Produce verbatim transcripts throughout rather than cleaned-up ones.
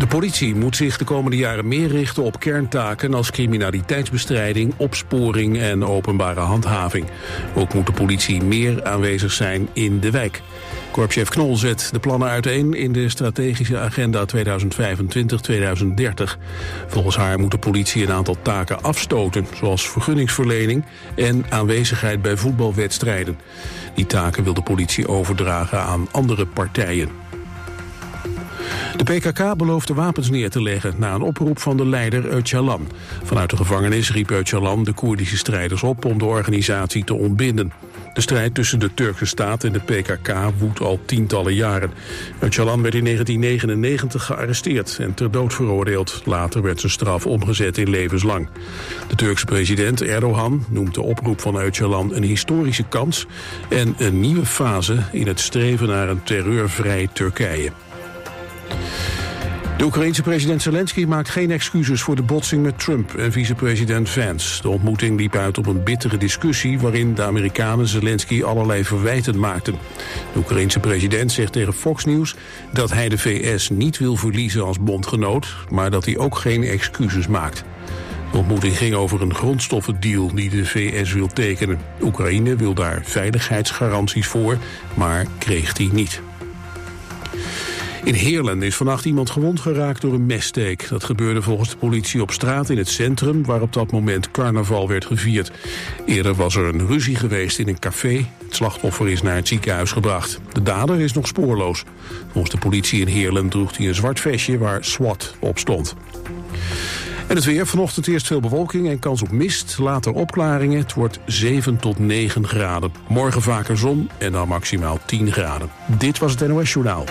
De politie moet zich de komende jaren meer richten op kerntaken als criminaliteitsbestrijding, opsporing en openbare handhaving. Ook moet de politie meer aanwezig zijn in de wijk. Korpschef Knol zet de plannen uiteen in de strategische agenda tweeduizend vijfentwintig tot tweeduizend dertig. Volgens haar moet de politie een aantal taken afstoten, zoals vergunningsverlening en aanwezigheid bij voetbalwedstrijden. Die taken wil de politie overdragen aan andere partijen. De P K K belooft de wapens neer te leggen na een oproep van de leider Öcalan. Vanuit de gevangenis riep Öcalan de Koerdische strijders op om de organisatie te ontbinden. De strijd tussen de Turkse staat en de P K K woedt al tientallen jaren. Öcalan werd in negentien negenennegentig gearresteerd en ter dood veroordeeld. Later werd zijn straf omgezet in levenslang. De Turkse president Erdogan noemt de oproep van Öcalan een historische kans en een nieuwe fase in het streven naar een terreurvrij Turkije. De Oekraïense president Zelensky maakt geen excuses voor de botsing met Trump en vicepresident Vance. De ontmoeting liep uit op een bittere discussie waarin de Amerikanen Zelensky allerlei verwijten maakten. De Oekraïense president zegt tegen Fox News dat hij de V S niet wil verliezen als bondgenoot, maar dat hij ook geen excuses maakt. De ontmoeting ging over een grondstoffendeal die de V S wil tekenen. Oekraïne wil daar veiligheidsgaranties voor, maar kreeg die niet. In Heerlen is vannacht iemand gewond geraakt door een messteek. Dat gebeurde volgens de politie op straat in het centrum, waar op dat moment carnaval werd gevierd. Eerder was er een ruzie geweest in een café. Het slachtoffer is naar het ziekenhuis gebracht. De dader is nog spoorloos. Volgens de politie in Heerlen droeg hij een zwart vestje waar SWAT op stond. En het weer, vanochtend eerst veel bewolking en kans op mist. Later opklaringen, het wordt zeven tot negen graden. Morgen vaker zon en dan maximaal tien graden. Dit was het N O S Journaal.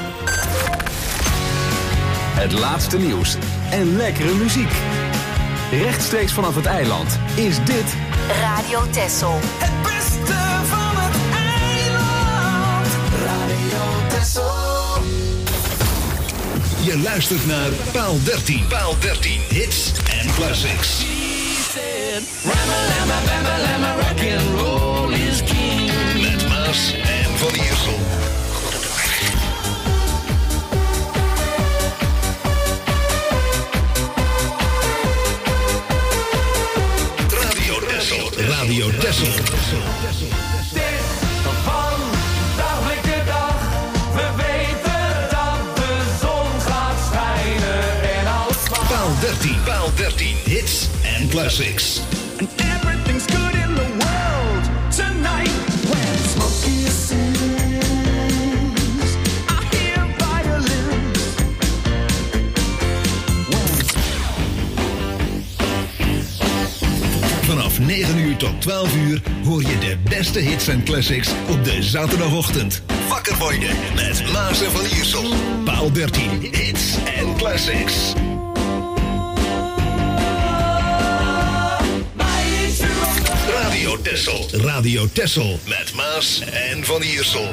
Het laatste nieuws en lekkere muziek. Rechtstreeks vanaf het eiland is dit Radio Texel. Het beste van het eiland. Radio Texel. Je luistert naar Paal dertien. Paal dertien hits en classics. Rock'n'roll is king. Met Maas en Van Iersel. Radio Texel. Van dagelijke dag, we weten dat de zon gaat schijnen en alles van. Paal dertien, Paal dertien, hits en classics. And everything's good in the world tonight. When Smokey sings, I hear violins. Vanaf negen uur tot twaalf uur hoor je de beste hits en classics op de zaterdagochtend. Wakker worden met Maas en Van Iersel. Paal dertien, hits en classics. Radio Texel. Radio Texel met Maas en Van Iersel.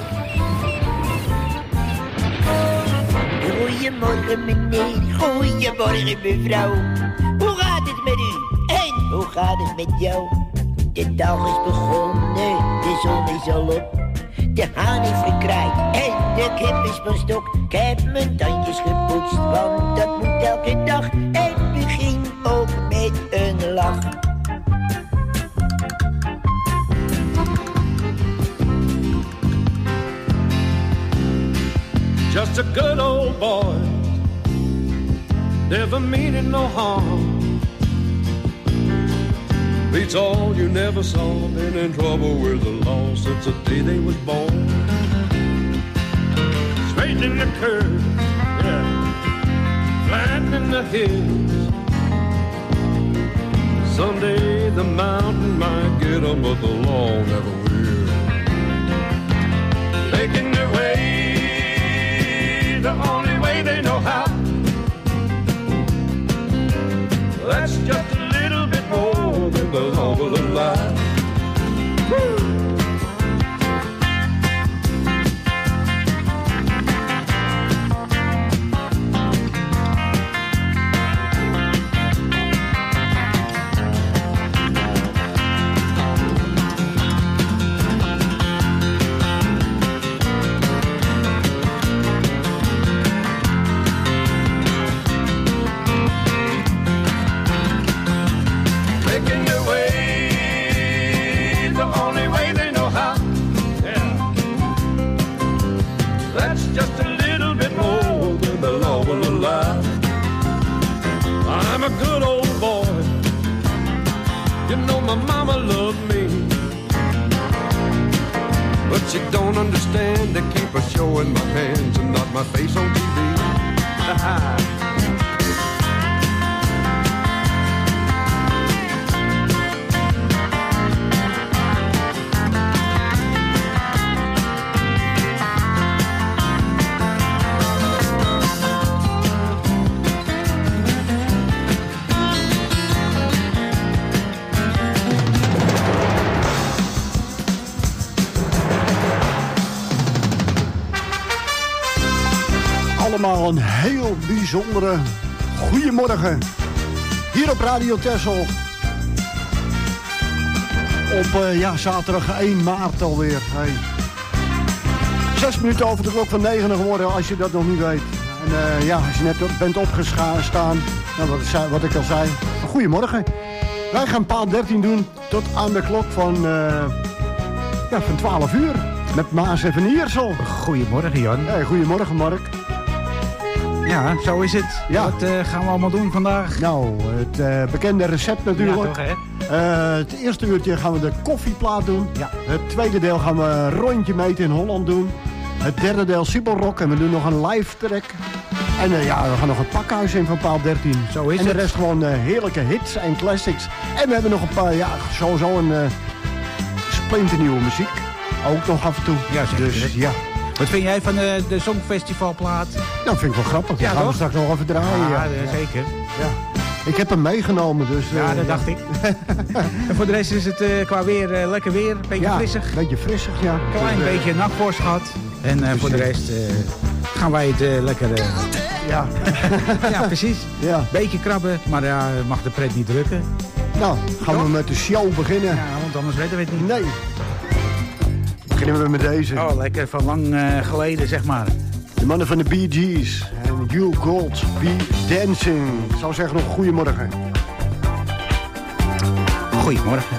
Goedemorgen meneer, goedemorgen mevrouw. Hoe gaat het met u? En hoe gaat het met jou? De dag is begonnen, de zon is al op. De haan heeft gekraaid en de kip is van stok. Ik heb mijn tandjes gepoetst, want dat moet elke dag. En begin ook met een lach. Just a good old boy, never meaning no harm. Beats all you never saw, been in trouble with the law since the day they was born. Straightening the curves, yeah, flattening the hills. Someday the mountain might get 'em, but the law never will. Making their way the only way they know how. That's just a little bit more than the law will allow. Woo! I'm a good old boy. You know my mama loved me. But you don't understand, they keep a showing my hands and not my face on T V. Allemaal een heel bijzondere goeiemorgen. Hier op Radio Texel. Op uh, ja, zaterdag één maart alweer. Hey. Zes minuten over de klok van negen geworden, als je dat nog niet weet. En uh, ja, als je net op, bent opgestaan, nou, wat, wat ik al zei, goeiemorgen. Wij gaan paal dertien doen tot aan de klok van, uh, ja, van twaalf uur. Met Maas en Van Iersel. Goedemorgen, Jan. Hey, goedemorgen, Mark. Ja, zo is het. Ja. Wat uh, gaan we allemaal doen vandaag? Nou, het uh, bekende recept natuurlijk. Ja, toch, hè? Uh, het eerste uurtje gaan we de koffieplaat doen. Ja. Het tweede deel gaan we een rondje meten in Holland doen. Het derde deel Siebelrock en we doen nog een live track. En uh, ja, we gaan nog het pakhuis in van paal dertien. Zo is en de het. rest gewoon uh, heerlijke hits en classics. En we hebben nog een paar, ja, sowieso een uh, splinternieuwe muziek. Ook nog af en toe. Ja, zeker. Dus ja. Wat vind jij van de, de Songfestivalplaat? Nou, vind ik wel grappig. Ja, dat gaan we toch? straks nog even draaien. Ja, Ja, ja, zeker. Ja. Ik heb hem meegenomen, dus... Ja, uh, dat ja. dacht ik. En voor de rest is het uh, qua weer uh, lekker weer. Een beetje Ja, frissig. een beetje frissig, ja. Klein Dus, uh, beetje nachtvorst gehad. En uh, voor de rest uh, gaan wij het uh, lekker... Uh, Ja. ja, precies. Ja. Beetje krabben, maar ja, mag de pret niet drukken. Nou, gaan we Toch? met de show beginnen. Ja, want anders redden we het niet. Nee. Beginnen we met deze. Oh, lekker van lang uh, geleden, zeg maar. De mannen van de Bee Gees. En You Gold Be Dancing. Ik zou zeggen nog goedemorgen. Goedemorgen.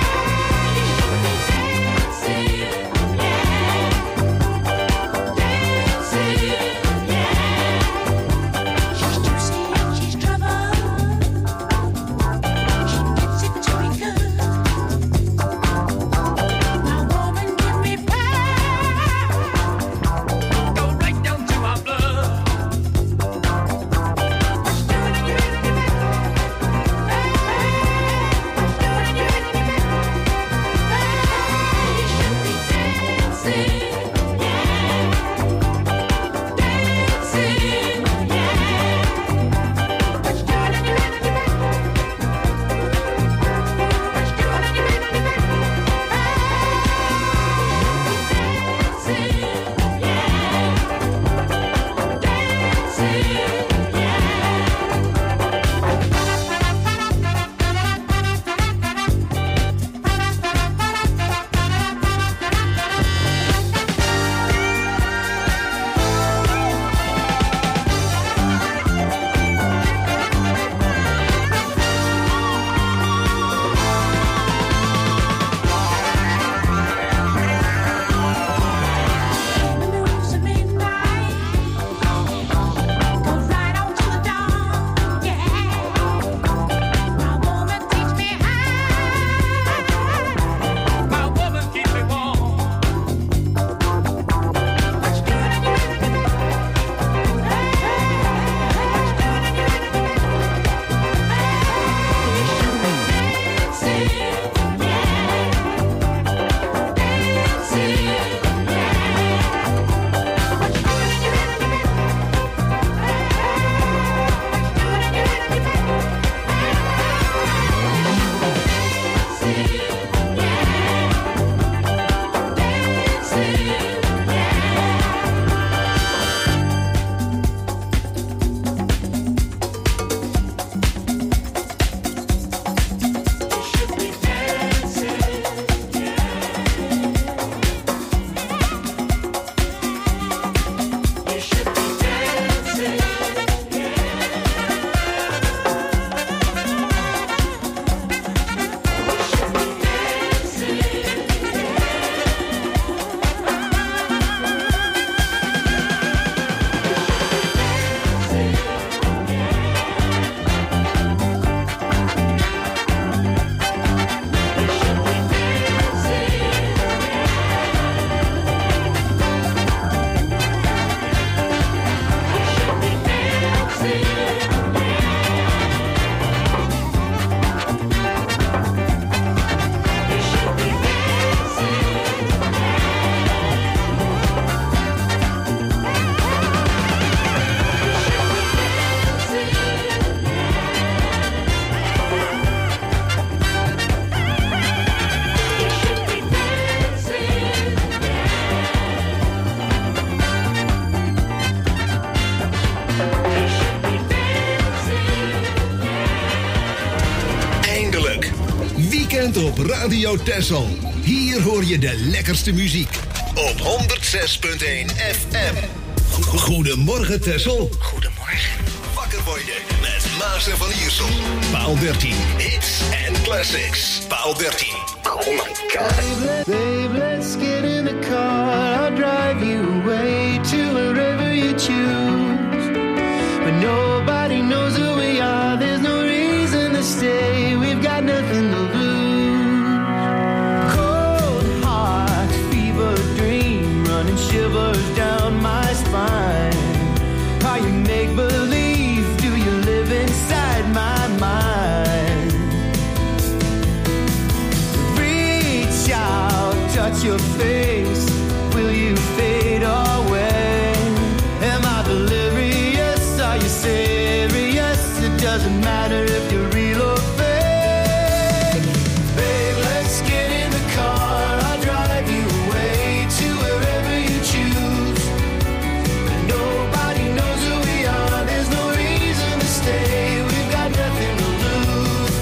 Yeah. Radio Texel. Hier hoor je de lekkerste muziek. Op honderd zes punt één F M. Goedemorgen Texel. Goedemorgen. Wakker worden met Maas en Van Iersel. Paal dertien. Hits en classics. Paal dertien. Oh my god. Babe, let's get in the car. I'll drive you away to wherever you choose. But nobody knows who we are. There's no reason to stay. We've got nothing to lose. Cold heart, fever dream, running shivers down my spine. Are you make believe? Do you live inside my mind? Reach out, touch your face. Will you fade away? Am I delirious? Are you serious? It doesn't matter if you're real or fake. Babe, let's get in the car. I'll drive you away to wherever you choose. But nobody knows who we are. There's no reason to stay. We've got nothing to lose.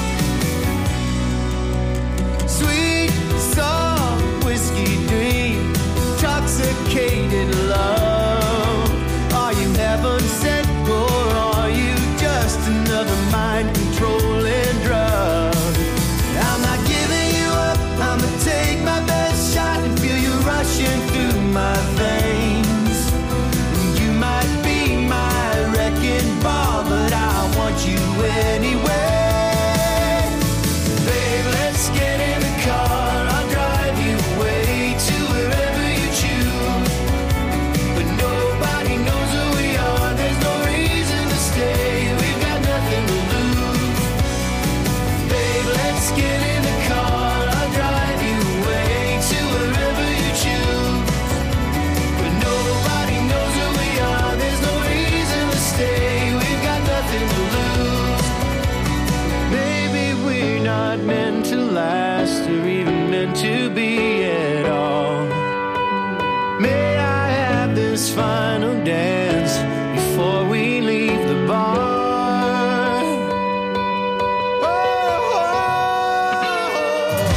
Sweet, soft whiskey dream, intoxicated love. Are you heaven sent or are you just another mind-controlling drug? I'm not giving you up. I'ma take my best shot and feel you rushing through my veins. You might be my wrecking ball, but I want you anyway. Babe, let's get in the car. I'll drive you away to wherever you choose. But nobody knows who we are. There's no reason to stay. We've got nothing to lose. Babe, let's get in the car. I'll drive you away to wherever you choose. But nobody knows who we are. There's no reason to stay. We've got nothing to lose. Maybe we're not meant to last or even meant to be at all. May I have this final dance before we leave the bar? Oh, oh, oh.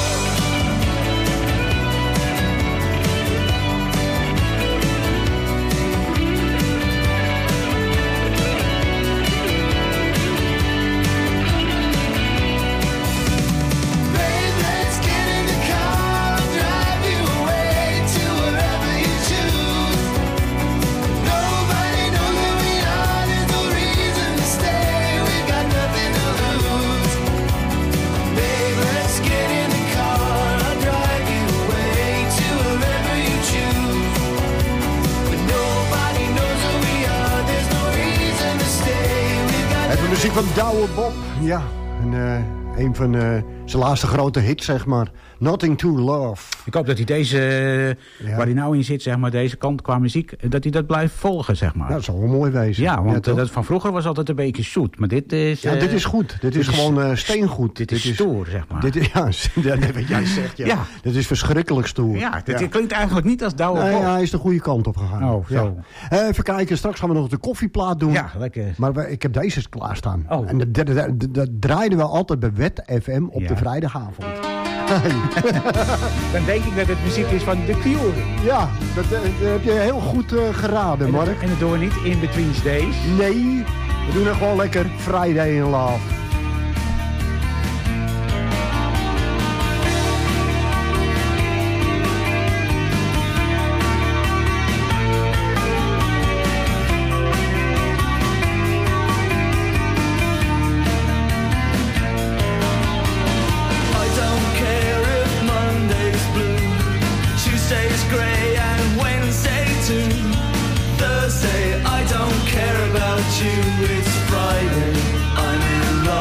Babe, let's get in the car. I'll drive you away to wherever you choose. Nobody knows who we are. There's no reason to stay. We've got nothing to lose. Babe, let's get in the car. I'll drive you away to wherever you choose. But nobody knows who we are. There's no reason to stay. We've got Het is muziek van Douwe Bob. Ja, en, uh, een van uh, zijn laatste grote hits, zeg maar. Nothing to Love. Ik hoop dat hij deze, Ja. waar hij nou in zit, zeg maar, deze kant qua muziek, dat hij dat blijft volgen, zeg maar. Nou, dat zou wel mooi wezen. Ja, want toch? eh, dat van vroeger was altijd een beetje zoet. Maar dit is... Ja, eh, dit is goed. Dit is gewoon uh, steengoed. Dit is stoer, zeg maar. Dit is, ja, dat wat jij zegt, ja. Ja. Dit is verschrikkelijk stoer. Ja, dit klinkt eigenlijk niet als Douwe Nee, Bob. hij is de goede kant op gegaan. Oh, zo. Ja. Uh, even kijken, straks gaan we nog de koffieplaat doen. Ja, lekker. Maar we, ik heb deze klaarstaan. Oh. En dat, dat, dat, dat draaiden we altijd bij Wet F M op Ja. de vrijdagavond. Dan denk ik dat het muziek is van The Cure. Ja, dat, dat heb je heel goed uh, geraden, En Mark. dat, en dat doen we niet in Between Days. Nee, we doen er gewoon lekker Friday in Love. I don't care if Monday's blue, Tuesday's grey and Wednesday too. Thursday, I don't care about you, it's Friday, I'm in love.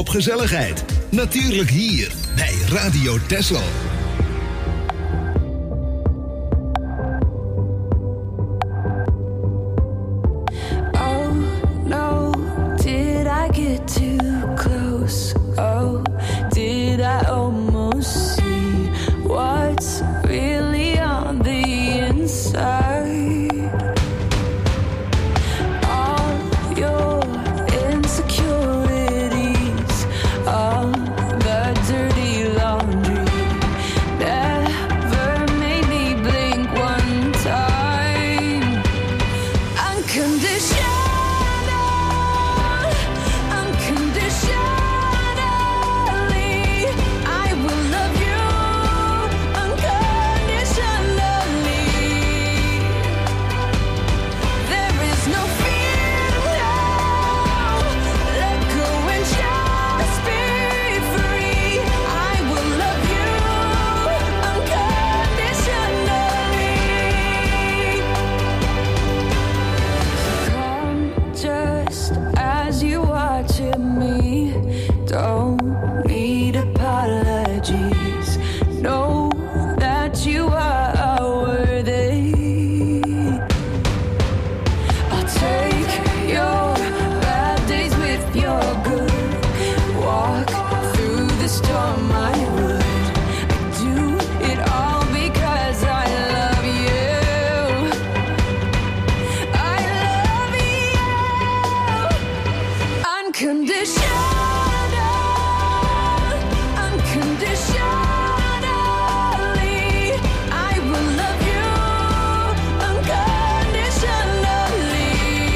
op gezelligheid. Natuurlijk hier bij Radio Texel. Oh no, did I get too close? Oh, did I almost see what's really on the inside? All your insecurities, all the dirty laundry, never made me blink one time. Unconditional, unconditionally, I will love you unconditionally. There is no fear now. Let go and just be free. I will love you unconditionally. Come just as you watching me. Don't need apologies. Know that you are worthy. I'll take your bad days with your good. Walk through the storm, I would. I do it all because I love you. I love you unconditional, unconditionally. I will love you unconditionally.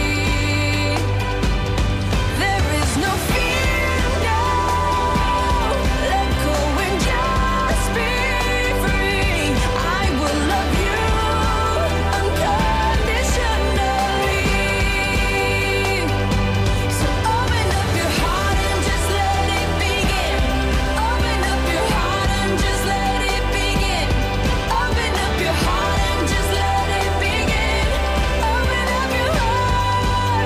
There is no fear now. Let go and just be free. I will love you unconditionally. So open up your heart and just let it begin. Open up your heart and just let it begin. Open up your heart and just let it begin. Open up your heart.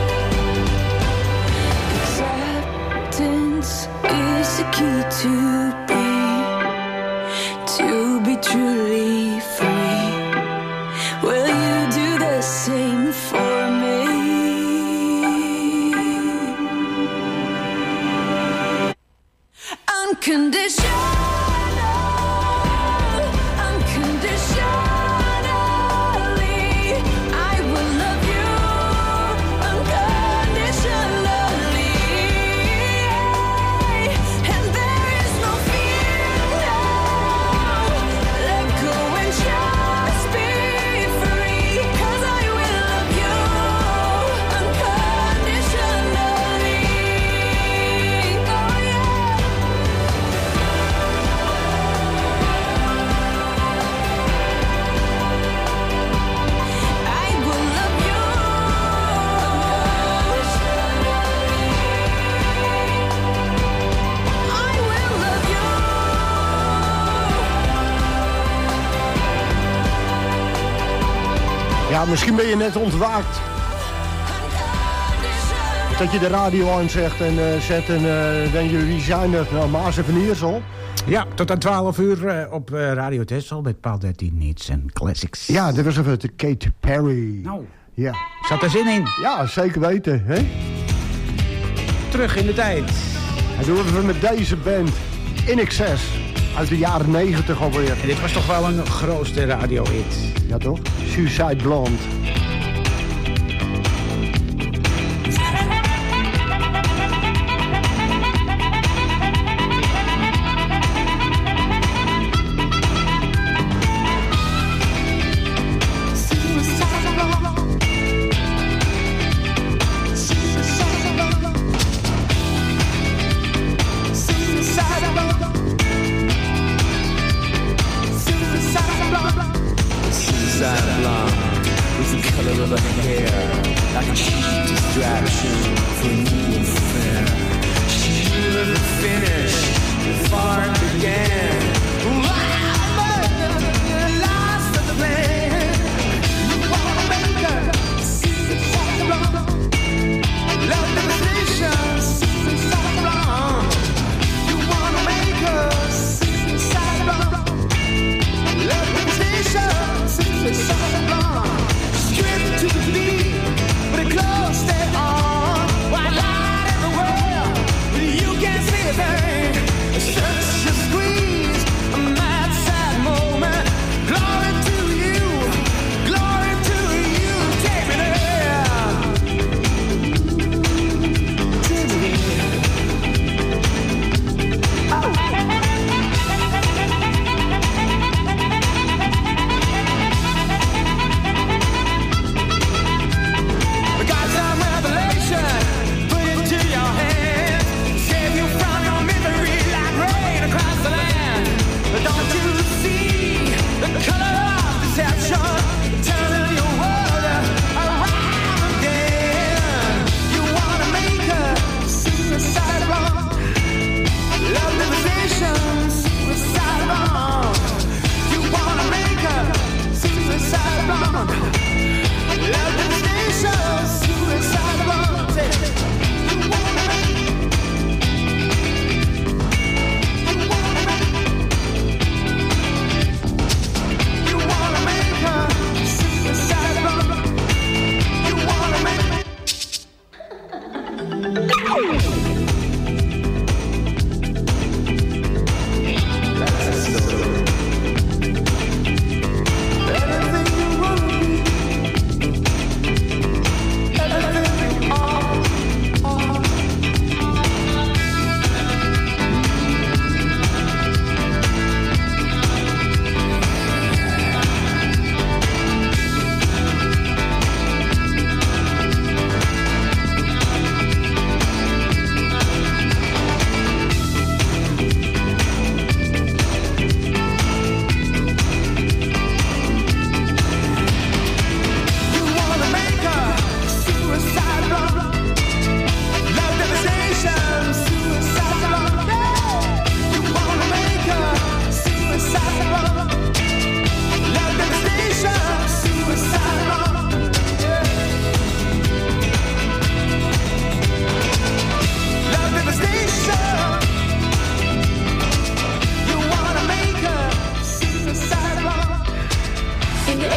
Acceptance is the key to be, to be truly free. Will you do the same for me? Unconditional, unconditionally, I will love you unconditionally. And there is no fear now. Let go and just be free. 'Cause I will love you unconditionally. Oh yeah. I will love you unconditionally. I will love you. Ja, misschien ben je net ontwaakt. Dat je de radio aanzegt en eh, zet en eh denk je, wie zijn er? Nou, Maas en Van Iersel. Ja, tot aan twaalf uur eh, op eh, Radio Texel met Paal dertien Hits en Classics. Ja, dit was even de Katy Perry. Nou, Ja. zat er zin in. Ja, zeker weten. Hè? Terug in de tijd. En doen we even met deze band In Excess uit de jaren negentig alweer. En dit was toch wel een grootste radio-hit. Ja toch? Suicide Blonde. Suicide blonde is the color of her hair, like a cheap distraction for a new affair. She knew the finish before it began. Wow, the last of the plan. You wanna make her suicide blonde. Love the decision, suicide blonde.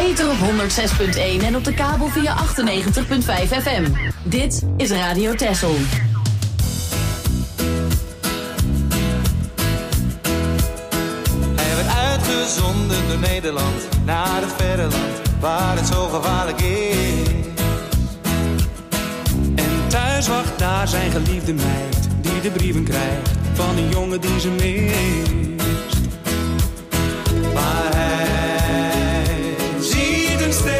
ether op honderd zes punt één en op de kabel via achtennegentig punt vijf F M. Dit is Radio Texel. Hij werd uitgezonden door Nederland naar het verre land waar het zo gevaarlijk is. En thuis wacht daar zijn geliefde meid die de brieven krijgt van een jongen die ze mist. Maar hij ziet een ster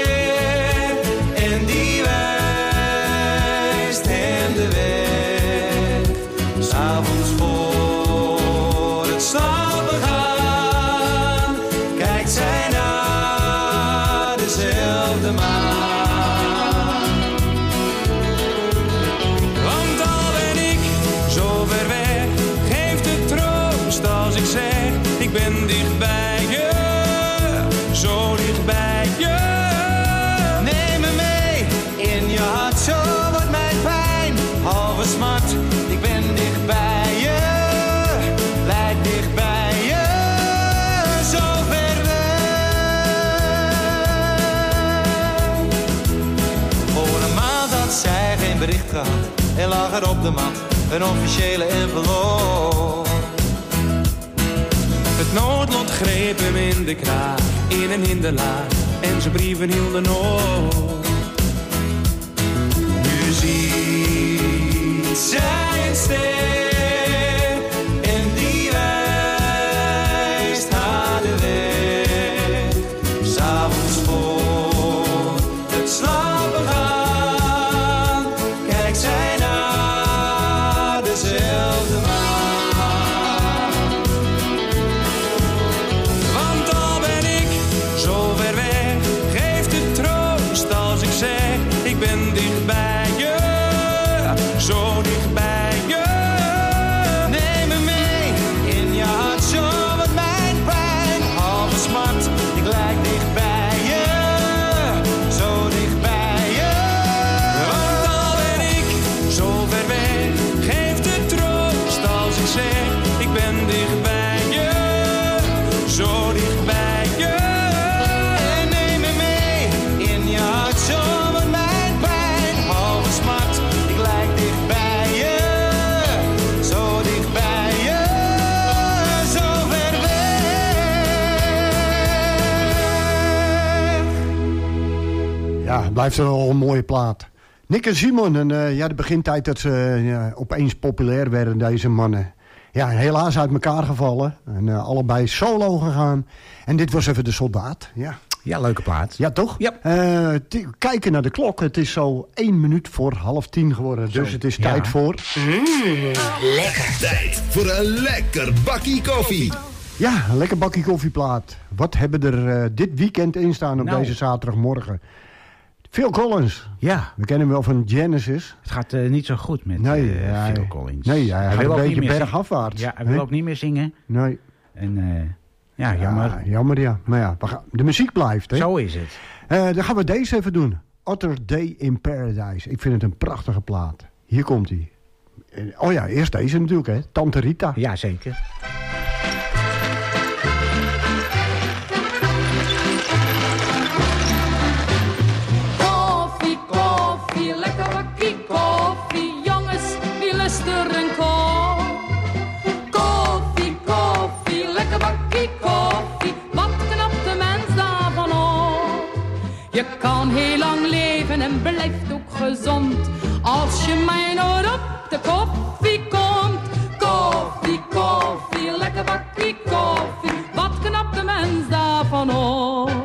en die wijst hem de weg. 'S Avonds voor het slapen gaan kijkt zij naar dezelfde maan. Want al ben ik zo ver weg, geeft het troost als ik zeg, ik ben dicht bij je, zo dicht bij je. Neem me mee in je hart, zo wordt mijn pijn halve smart. Ik ben dicht bij je, lijk dicht bij je, zo ver weg. Voor een maand had zij geen bericht gehad en lag er op de mat een officiële envelop. Het noodlot greep hem in de kraag, in een hinderlaag, en zijn brieven hielden op. Nu ziet zij een ster en die wijst haar de weg. 'S Avonds voor het slapen gaan kijkt zij naar dezelfde maan. Want al ben ik zo ver weg, geeft het troost als ik zeg, ik ben dicht bij je, zo dicht bij je. Neem me mee in je hart, zo wordt mijn pijn halve smart. Ik lijk dicht bij je, zo dicht bij je. Want al ben ik zo ver weg, geeft het troost als ik zeg, ik ben dicht bij je, zo dicht bij je. En neem me mee in je hart, zo wordt mijn pijn halve smart. Ik lijk dicht bij je, zo dicht bij je, zo ver weg. Ja, het blijft wel een mooie plaat. Nick en Simon, en uh, ja, de begintijd dat ze uh, opeens populair werden, deze mannen. Ja, helaas uit elkaar gevallen. En uh, allebei solo gegaan. En dit was even de soldaat. Ja, Ja, leuke plaat. ja toch? Ja. Uh, t- kijken naar de klok. Het is zo één minuut voor half tien geworden. Dus het is Ja. tijd voor... Tijd voor een lekker bakkie koffie. Ja, een lekker bakje koffieplaat. Wat hebben er uh, dit weekend in staan op Nou. deze zaterdagmorgen? Phil Collins. Ja, We kennen hem wel van Genesis. het gaat uh, niet zo goed met Nee, uh, hij- Phil Collins. nee, hij gaat wil een ook beetje niet meer zingen. bergafwaarts, Ja, hij wil hè? ook niet meer zingen. Nee. En uh, ja, jammer. Ja, jammer, ja. Maar ja, we gaan, de muziek blijft, hè? Zo is het. Uh, dan gaan we deze even doen. Other Day in Paradise. Ik vind het een prachtige plaat. Hier komt hij. Oh ja, eerst deze natuurlijk, hè. Tante Rita. Ja, zeker. Koffie, koffie, lekker bakkie koffie. Jongens, wie lust er een kop? Koffie, koffie, lekker bakkie koffie. Wat knapt de mens daarvan op? Je kan heel lang leven en blijft ook gezond. Als je mij nooit op de koffie komt. Koffie, koffie, lekker bakkie koffie. Wat knapt de mens daarvan op?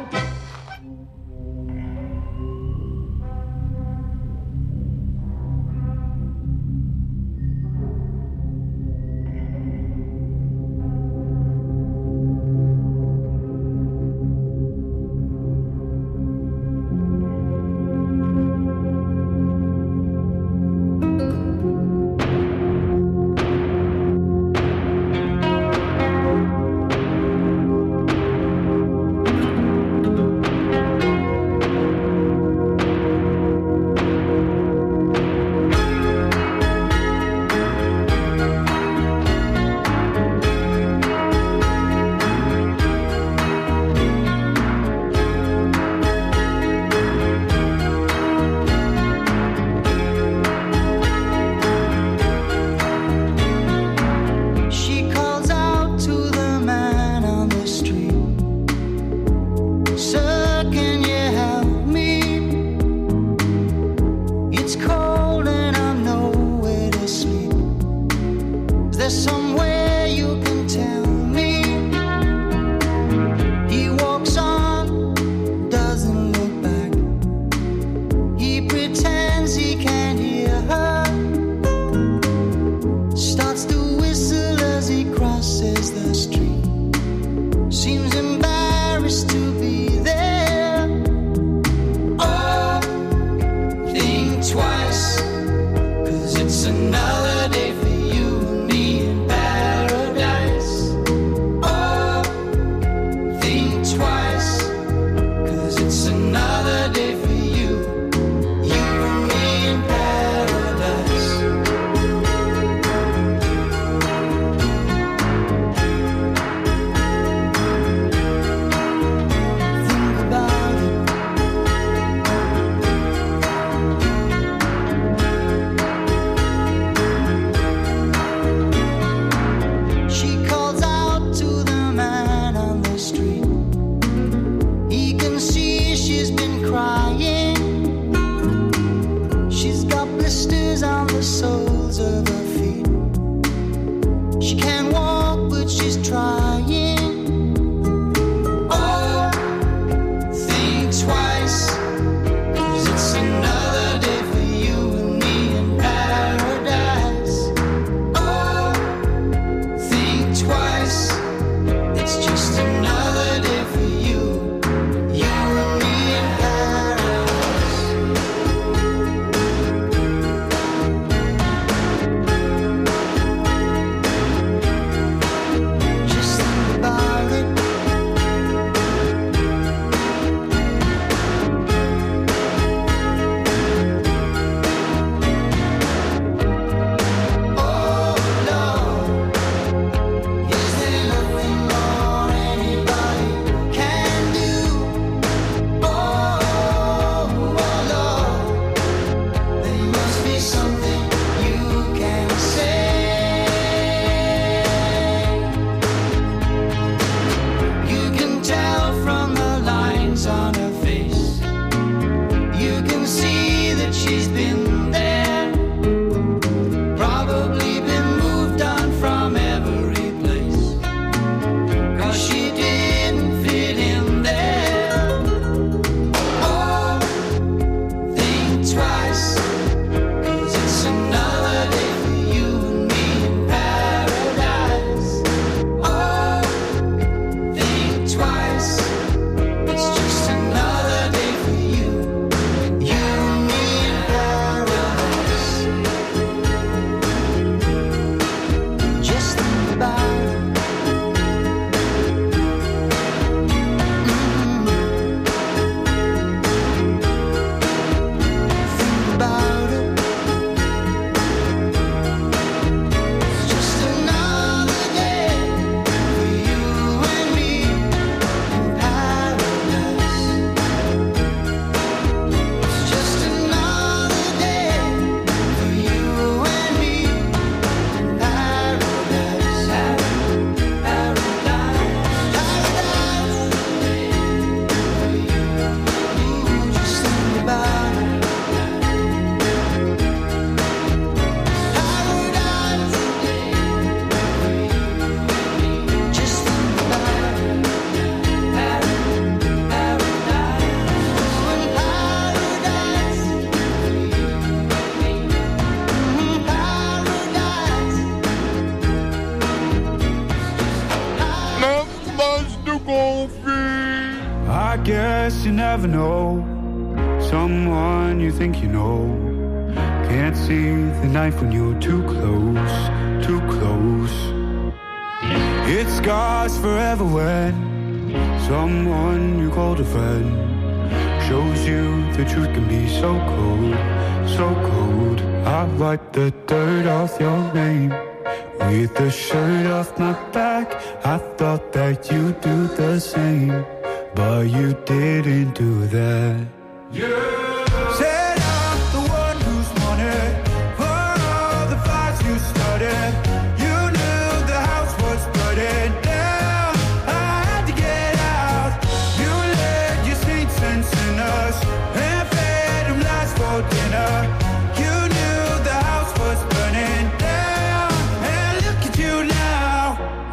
Goldfish. I guess you never know someone you think you know. Can't see the knife when you're too close, too close. It scars forever when someone you called a friend shows you the truth can be so cold, so cold. I wipe the dirt off your name with the shirt off my back. I thought that you'd do the same, but you didn't do that. Yeah. Said I'm the one who's wanted for all the fights you started. You knew the house was burning down. I had to get out. You led your saints and sinners and fed them lies for dinner. You knew the house was burning down. And look at you now.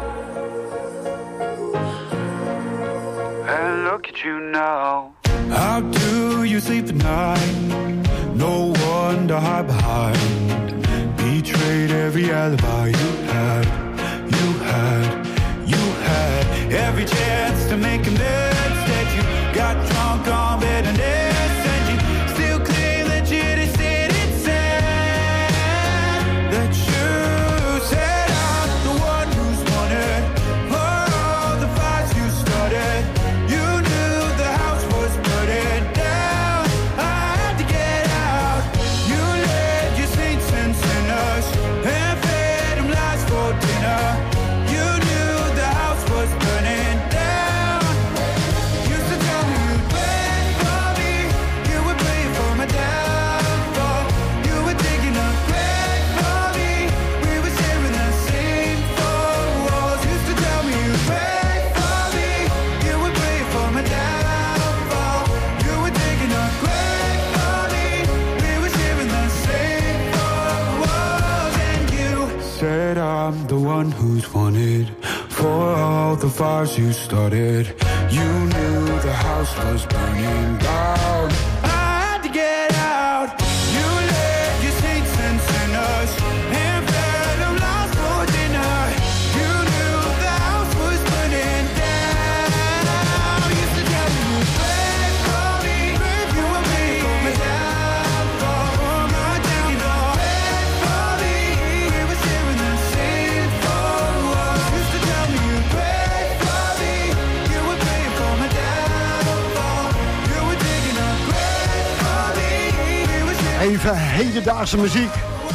And look at you now. How do you sleep at night? No one to hide behind. Betrayed every alibi you had, you had, you had. Every chance to make amends. Instead you got drunk on bitterness. And you still claim that you just didn't say that you said I'm the one who's wanted for all the fights you started. You knew the house was burning down. I had to get out. You led your saints and sinners and fed them lies for dinner. You knew the house was burning down. Used to tell me you'd wait for me. You would pray for my downfall. You were digging a grave for me. We were sharing the same four walls. Used to tell me you'd wait for me. You would pray for my downfall. You were digging a grave for me. We were sharing the same four walls. And you said I'm the one who's wanted for all the fires you started. You knew the house was burning down. I had to get out. You led your saints and sinners and fed them lies for dinner. You knew the house was burning down. Used to tell me you'd pray for me. You would pray for my downfall, for my downfall. Pray for me. We were sharing the same four walls. Used to tell me you'd pray for me. You would pray for my downfall. You were digging a grave for me. We were sharing. Even hedendaagse muziek.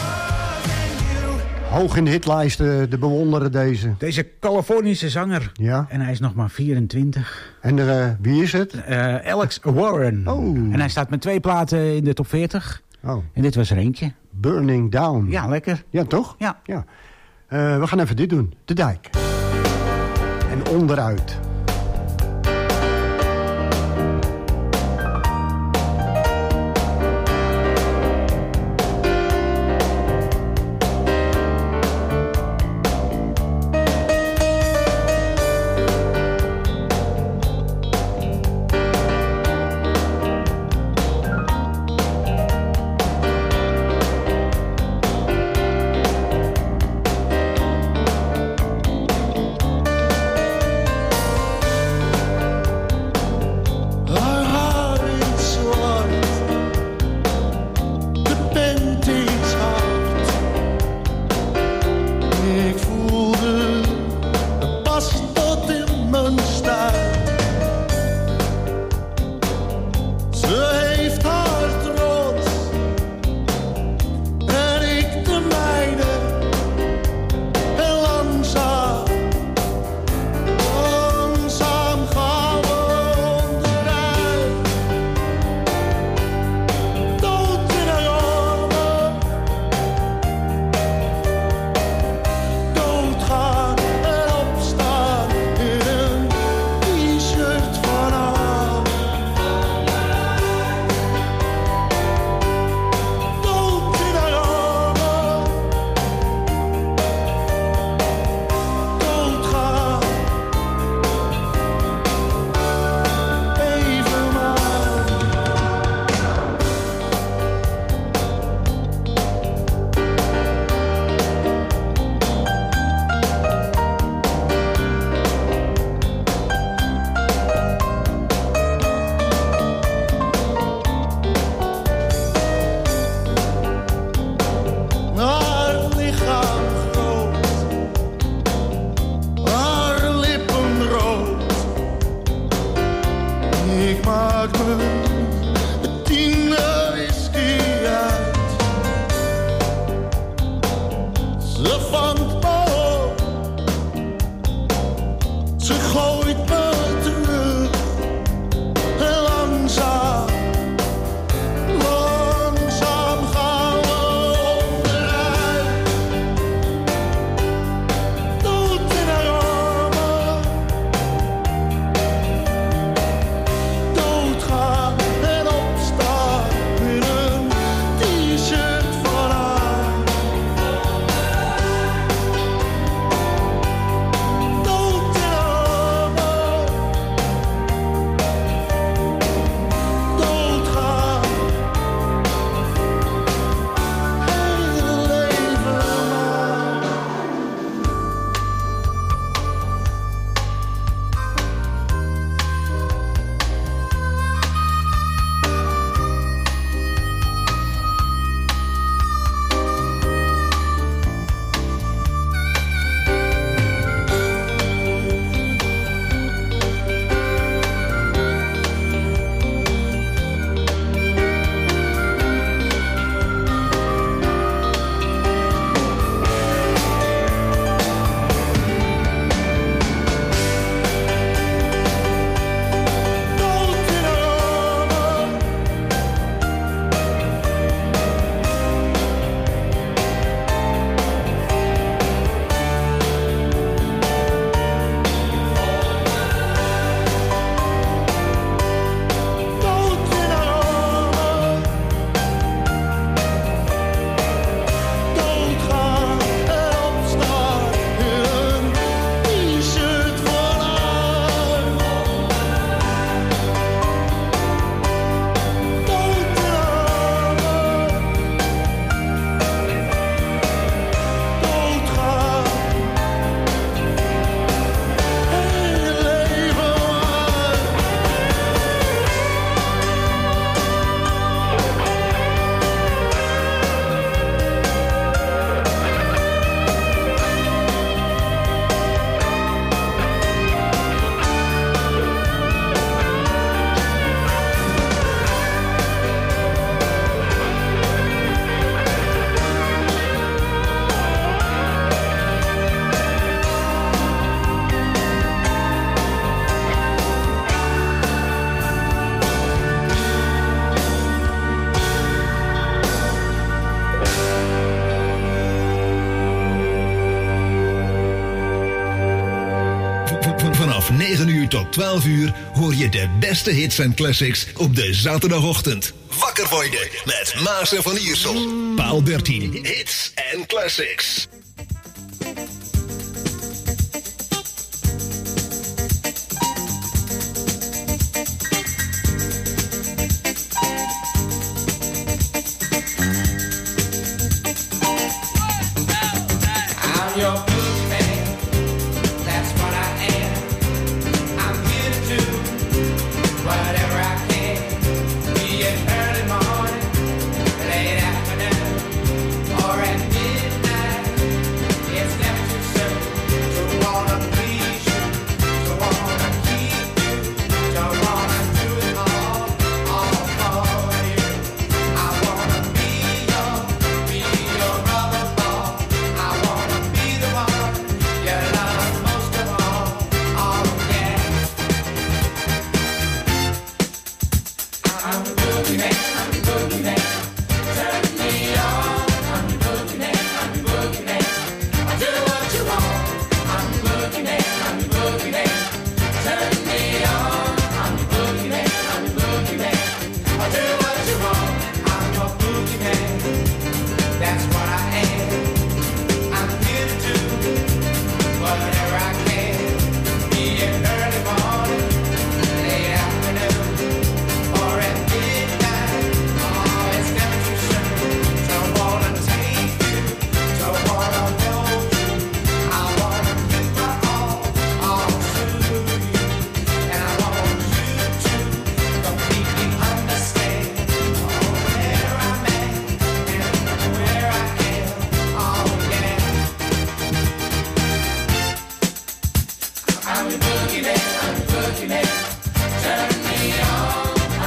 Hoog in de hitlijsten, de bewonderen deze. Deze Californische zanger. Ja. En hij is nog maar vierentwintig. En uh, wie is het? Uh, Alex Warren. Oh. En hij staat met twee platen in de top veertig. Oh. En dit was er eentje. Burning Down. Ja, lekker. Ja, toch? Ja. ja. Uh, we gaan even dit doen. De dijk. En onderuit. maakt me het tiende whisky uit. Ze vangt me op, ze gooit me terug. En langzaam, langzaam gaan we onderuit. Dood in haar armen, doodgaan en opstaan in een t-shirt van haar. Dood in haar armen, doodgaan, hele leven lang. Doodgaan en opstaan in een t-shirt van haar. Dood in haar armen, doodgaan, hele leven lang. V- v- Vanaf negen uur tot twaalf uur hoor je de beste hits en classics op de zaterdagochtend. Wakker worden met Maas en Van Iersel. Paal dertien, hits en classics. I'm your boogeyman, that's what I am. I'm here to do whatever I can. Be it early morning, late afternoon, or at midnight. It's never too soon to wanna please you, to wanna keep you, to wanna do it all, all for you. I wanna be your, be your rubber ball. I wanna be the one you love most of all. Oh yeah. I'm the boogeyman, I'm the boogeyman. Turn me on. I'm the boogeyman, I'm the boogeyman. I do what you want. I'm the boogeyman, I'm the boogeyman. Turn me on. I'm the boogeyman, I'm the boogeyman. I do what you want. I'm your boogeyman. That's what I am. I'm here to do whatever I can. Be it early morning, late afternoon, or at midnight. Oh, it's never too soon. So I wanna take you, so I wanna hold you. I wanna give my all, all to you. And I want you to completely understand where I'm at and where I am. Oh yeah. I'm the boogeyman, I'm the boogeyman. Turn me on.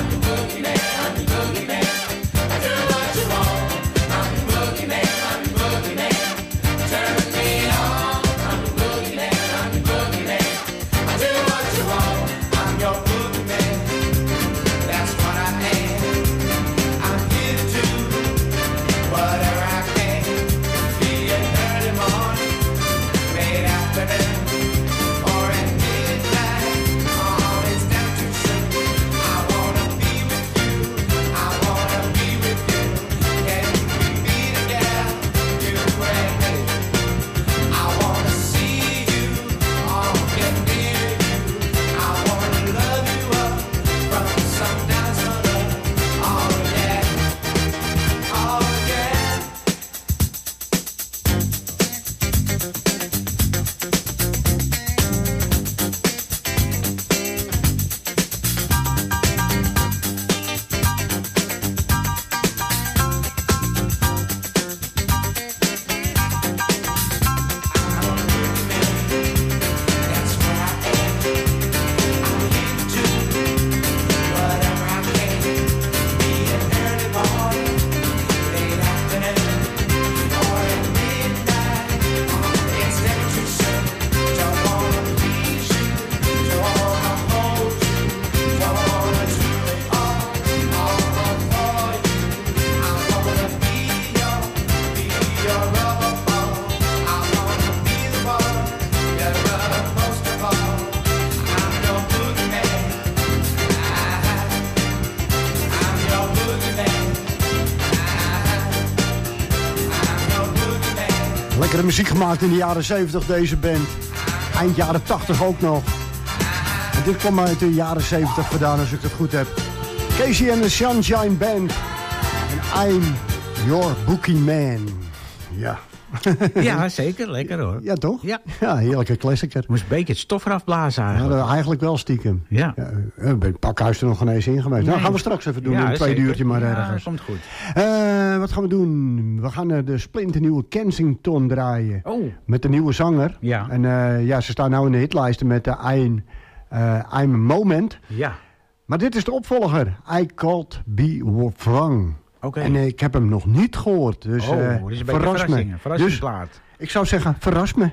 Lekkere muziek gemaakt in de jaren zeventig, deze band. Eind jaren tachtig ook nog. En dit kwam uit de jaren zeventig vandaan, als ik het goed heb. Casey and the Sunshine Band. En I'm Your Bookie Man. Ja. Ja, zeker. Lekker hoor. Ja, toch? Ja. Ja, heerlijke klassieker. Moest een beetje het stof eraf blazen eigenlijk. Ja, eigenlijk wel stiekem. Ja. ja ik ben het pakhuis er nog geen eens in geweest. Nee. Nou, gaan we straks even doen. Ja, in een tweede zeker. uurtje maar ja, ergens. dat komt goed. Uh, wat gaan we doen? We gaan uh, de splinternieuwe Kensington draaien. Oh. Met de nieuwe zanger. Ja. En uh, ja, ze staan nou in de hitlijsten met de I'm, uh, I'm a Moment. Ja. Maar dit is de opvolger. I Called Be Wrong. Oké. En uh, ik heb hem nog niet gehoord. Dus oh, uh, dit is een beetje verras me. een verrassingsplaat. Dus ik zou zeggen, verras me.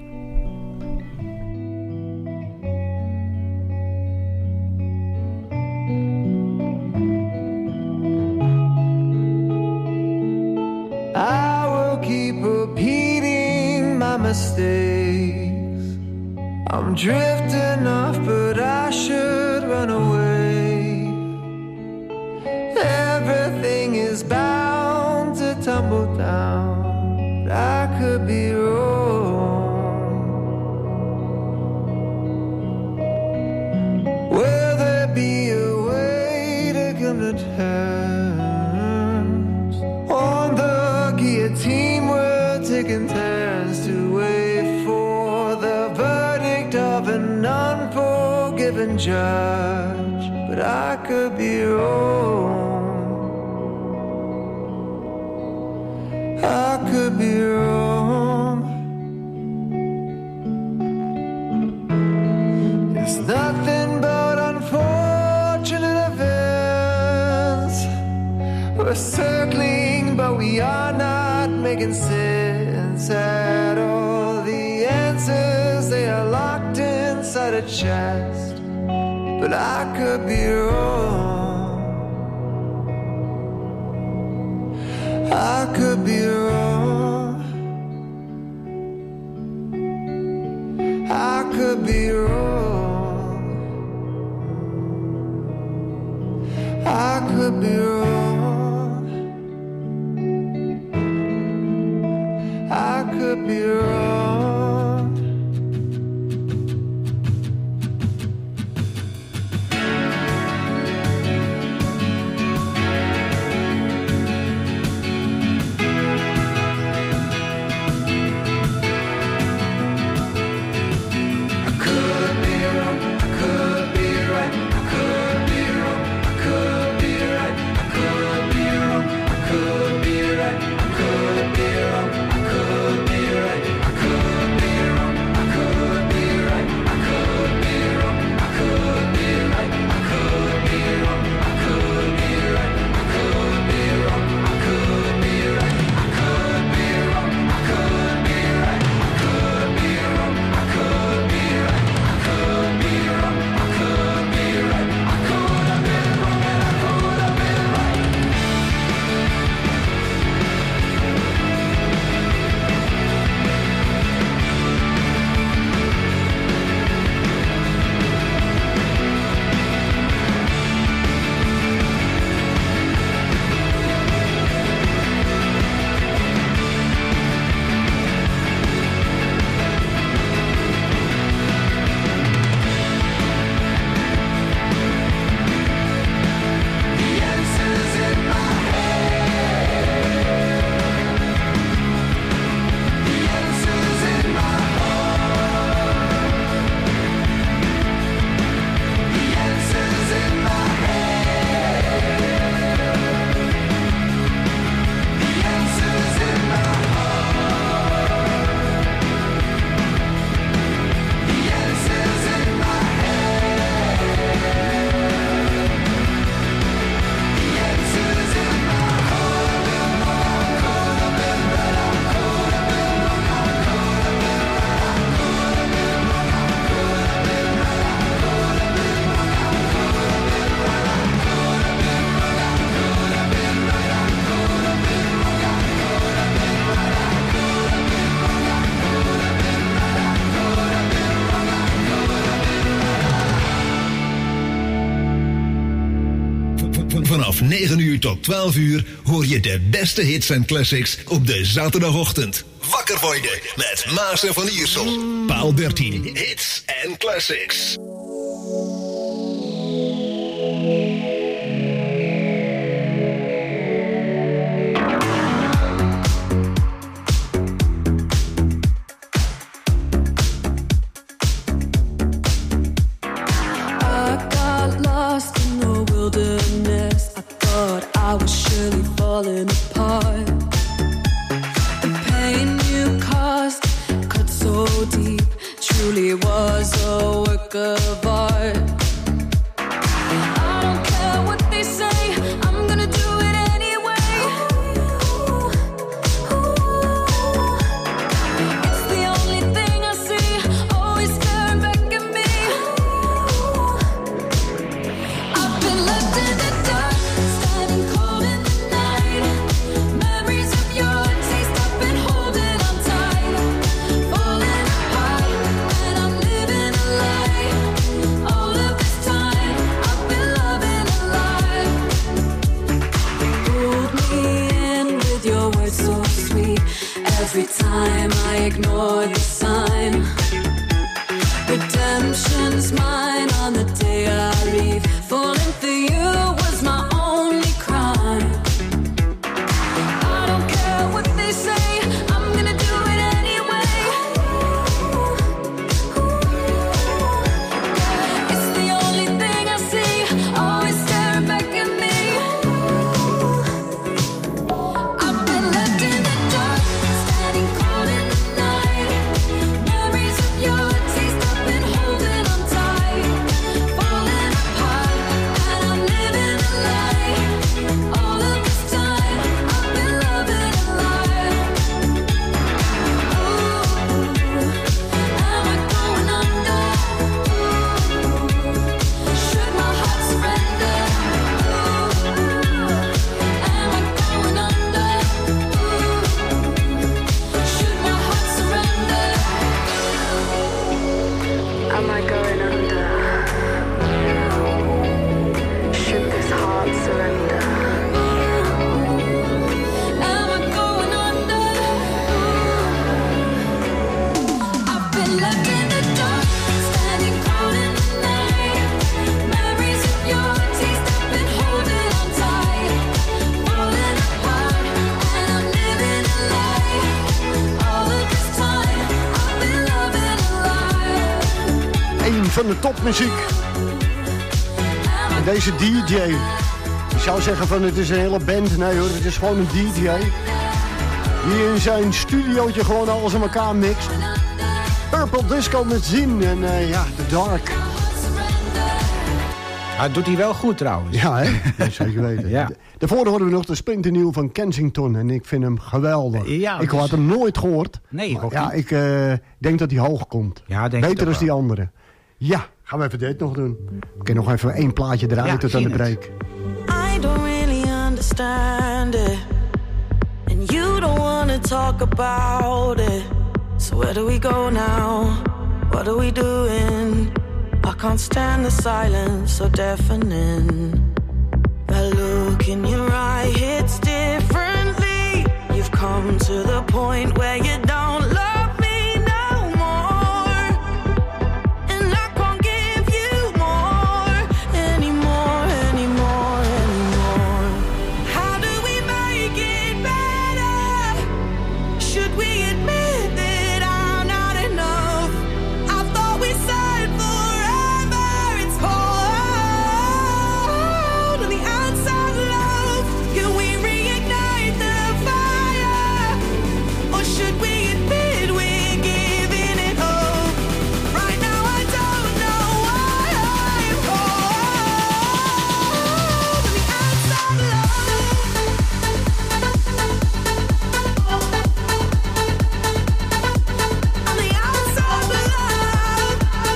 I will keep repeating my mistakes. I'm drifting off, but I should run away. Everything is bound to tumble down, but I could be wrong. Will there be a way to come to terms? On the guillotine we're taking turns to wait for the verdict of an unforgiven judge, but I could be wrong. I could be wrong. It's nothing but unfortunate events. We're circling, but we are not making sense at all. The answers, they are locked inside a chest, but I could be wrong. I could be wrong. I could be wrong. I could be wrong. I could be wrong. Vanaf negen uur tot twaalf uur hoor je de beste hits en classics op de zaterdagochtend. Wakker worden met Maas en Van Iersel. Paal dertien, hits en classics. I was surely falling apart. The pain you caused cut so deep, truly was a work of art. I don't care what they say, I'm gonna do it anyway. It's the only thing I see, always staring back at me. I've been left in the dark, standing cold in the night. Memories of your taste, I've been holding on tight. Falling apart, and I'm living a lie. All of this time, I've been loving a lie. Pulled me in with your words so sweet. Every time I ignore the sign. Redemption's mine on the day I leave. Falling for you was my only crime. I don't care what they say, I'm gonna do it anyway. It's the only thing I see, always staring back at me. I've been left in the dark, standing cold in the night. Memories of your taste, I've been holding on tight. Falling apart, and I'm living a lie. All of this time, I've been loving a lie. Ooh, am I going under? Should my heart surrender? Am I going under? Should my heart surrender? Am I going under? Should this heart surrender? Am I going under? I've been left in the dark, standing cold in the night. Memories of your taste, I've been holding on tight. Falling apart, and I'm living a lie. All of this time, I've been loving a lie. Een van de topmuziek. En deze D J. Ik zou zeggen van het is een hele band. Nee hoor, het is gewoon een D J. Die in zijn studiootje gewoon alles aan elkaar mixt. Purple Disco met zin en eh, ja, The Dark. Ah, doet hij wel goed trouwens. Ja, hè? Ja, zeker weten. Ja. Daarvoor horen we nog de splinternieuw van Kensington. En ik vind hem geweldig. Ja, ik dus- had hem nooit gehoord. Nee, ik Maar ook ja, niet. ik eh, denk dat hij hoog komt. Ja, denk ik Beter ook dan die wel. andere. Ja, gaan we even dit nog doen. We kunnen nog even één plaatje draaien Ja, tot aan de zie het. break. I don't really understand it, and you don't wanna talk about it. So where do we go now? What are we doing? I can't stand the silence so deafening. That look in your eye hits differently. You've come to the point where you don't love me no more, and I can't give you more anymore, anymore, anymore. How do we make it better? Should we admit that I'm not enough? I thought we said forever. It's cold on the outside, love. Can we reignite the fire? Or should we admit we're giving it up? Right now I don't know why I'm cold on the outside, love. On the outside, love.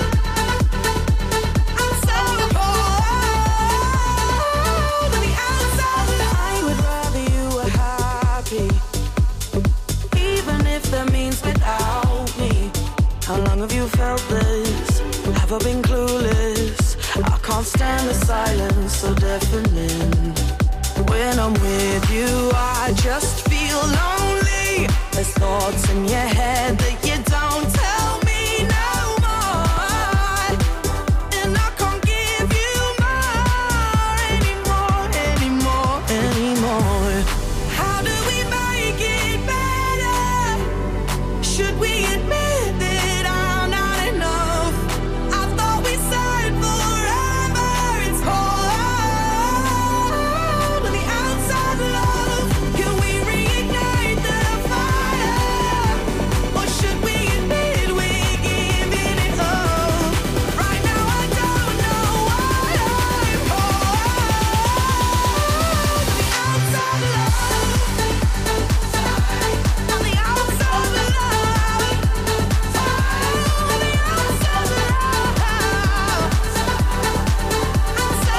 I'm so cold on the outside, love. I would rather you were happy, even if that means without me. How long have you felt this? Have I been clueless? I can't stand the silence so deafening. When I'm with you, I just feel lonely. There's thoughts in your head that you don't tell me no more. And I can't give you more anymore, anymore, anymore. How do we make it better? Should we admit that I'm not enough? I thought we said forever. It's cold on the outside, love. Can we reignite the fire? Or should we admit we're giving it up? Right now I don't know what I'm cold on the outside, love. On the outside, love. On the outside, love. I'm so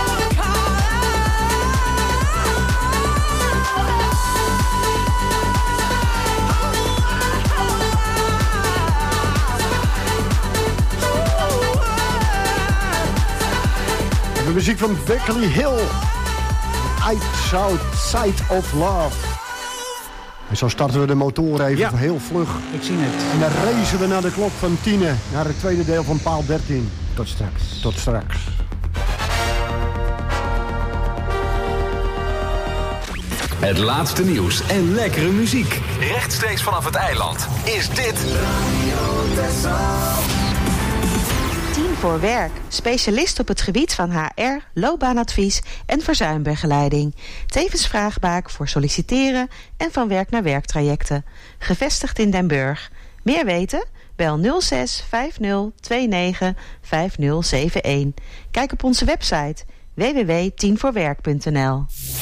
De muziek van Beckley Hill. Outside of Love. En zo starten we de motor even Ja. heel vlug. Ik zie het. En dan racen we naar de klok van tienen. Naar het tweede deel van paal dertien. Tot straks. Tot straks. Het laatste nieuws en lekkere muziek. Rechtstreeks vanaf het eiland is dit Tien voor Werk. Specialist op het gebied van H R, loopbaanadvies en verzuimbegeleiding. Tevens vraagbaak voor solliciteren en van werk naar werktrajecten. Gevestigd in Den Burg. Meer weten? Bel nul zes vijf nul twee negen vijf nul zeven een. Kijk op onze website w w w punt tien voor werk punt n l.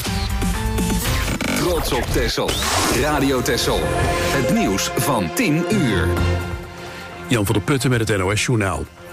Trots op Texel. Radio Texel. Het nieuws van tien uur. Jan van der Putten met het N O S-journaal.